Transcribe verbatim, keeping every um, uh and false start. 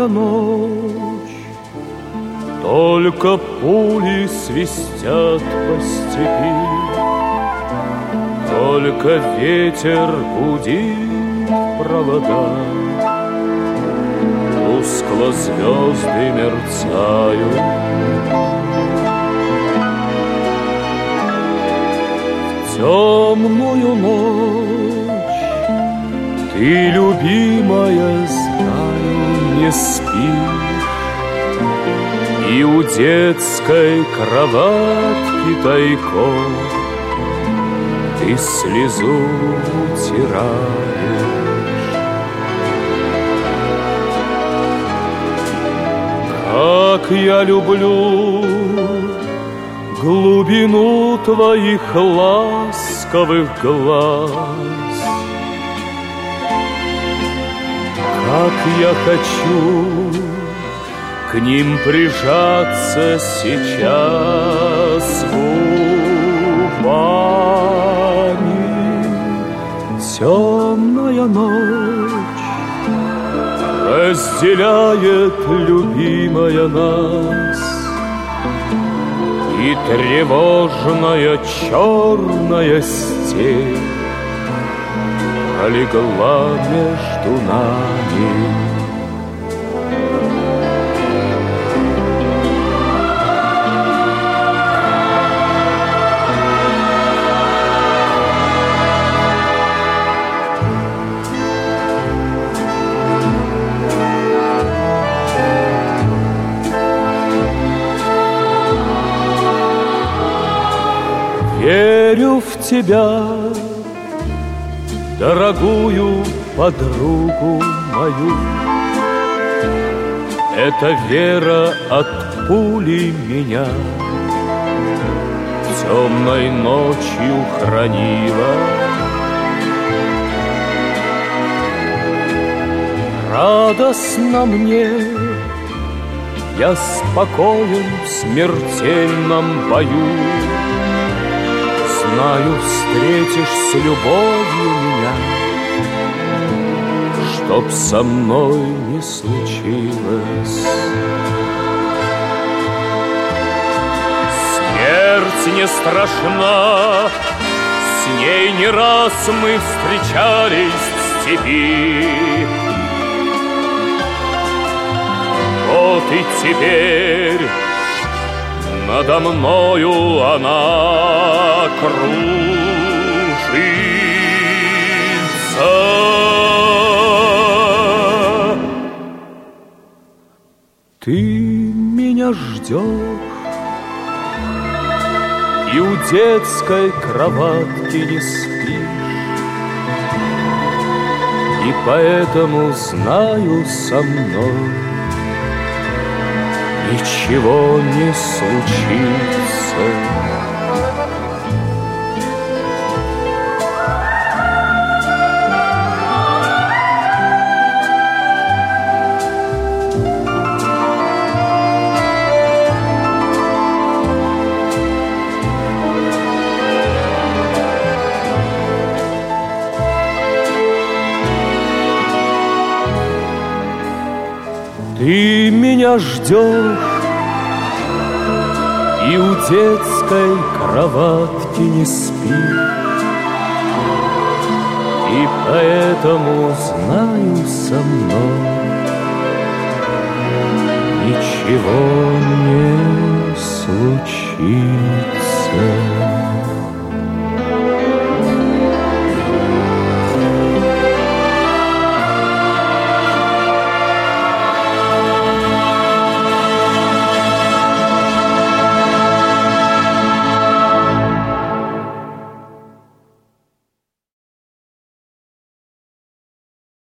темная ночь, только пули свистят по степи, только ветер гудит провода, тускло звезды мерцают. В темную ночь ты, любимая, знаю, не спишь, и у детской кроватки тайком ты слезу утираешь. Как я люблю глубину твоих ласковых глаз, как я хочу к ним прижаться сейчас губами. Темная ночь разделяет, любимая, нас, и тревожная черная степь пролегла между нами. Верю в тебя, дорогую подругу мою. Эта вера от пули меня темной ночью хранила. Радостно мне, я спокоен в смертельном бою. Знаю, встретишь с любовью меня, чтоб со мной не случилось. Смерть не страшна, с ней не раз мы встречались в степи. Вот и теперь надо мною она кружится. Ты меня ждешь, и у детской кроватки не спишь, и поэтому знаю, со мной ничего не случится. Ты меня ждешь, и у детской кроватки не спишь, и поэтому знаю, со мной ничего не случится.